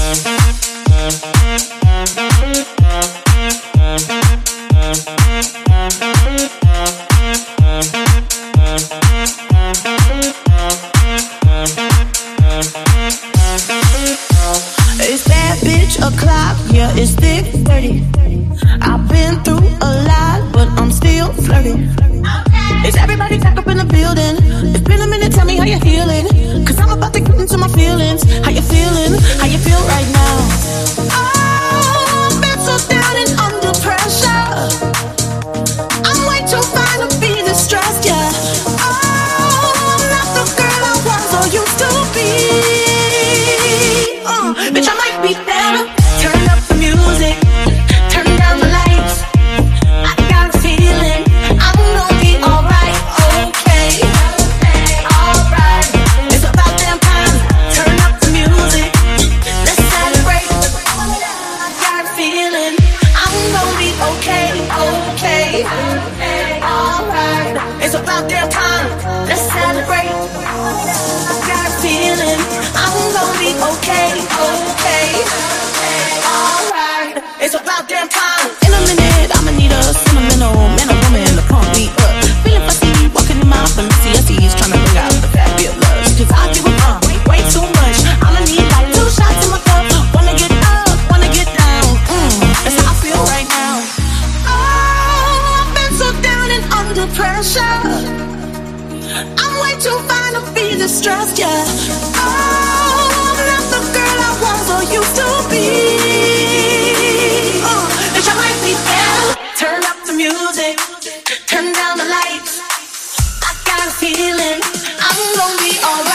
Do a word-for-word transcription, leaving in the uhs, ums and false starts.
It's that bitch o'clock, yeah, it's thick thirty. I've been through a lot, but I'm still flirty. Is everybody back up in the building? It's been a minute, tell me how you're feeling. Cause I'm about to get into my feelings. How you feeling? How you feel right now? Oh, I've been so down and under pressure. I'm way too fine to be distressed, yeah. Oh, I'm not the girl I was or used to be. Uh, bitch, I might be better. Turn up the music, turn down the lights. I got a feeling I'm gonna be alright, okay, alright. It's about damn time. Turn up the music, let's celebrate. I got a feeling I'm gonna be okay, okay, alright. It's about damn time. Let's celebrate. I got a feeling I'm gonna be okay, okay, alright. It's about damn time. In a minute, I'ma need a sentimental man or woman to pump me up. Feeling fussy, walking in my Balenciennes, trying to bring out the fabulous. Cause I give a fuck way, way too much. I'ma need like two shots in my cup. Wanna get up, wanna get down. Mm, that's how I feel right now. Oh, I've been so down and under pressure. I'm way too fine to be distressed, yeah. Oh, I'm not the girl I was or used to be. Uh, bitch, I might be better. Turn up the music, turn down the lights. I got a feeling I'm gonna be alright.